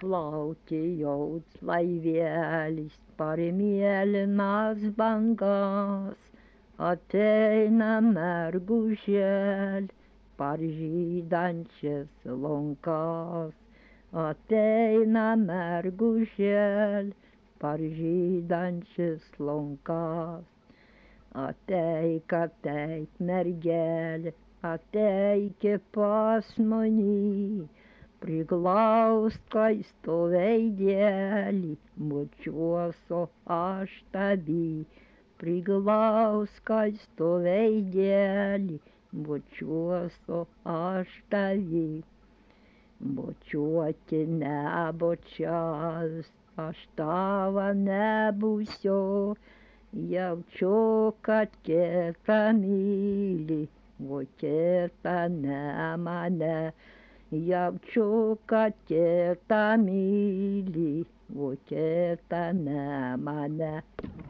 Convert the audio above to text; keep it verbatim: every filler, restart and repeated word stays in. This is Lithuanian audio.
plaukė jauts laivėlis per mėlynas bangas. Ateina mergužėl per žydančias lonkas. Ateina mergužėl per žydančias lonkas. Ateik, ateik, mergelė, ateik pas mani, priglaust skaisto veidelį, bučiuosiu aš tavį. Priglaust skaisto veidelį, bučiuosiu aš tavį. Bučiuoti nebučiaus, aš tavo nebūsiu. Jaučiu, kad kitą myli, o kita ne mane. Jaučiu, kad kitą myli, o kita ne mane.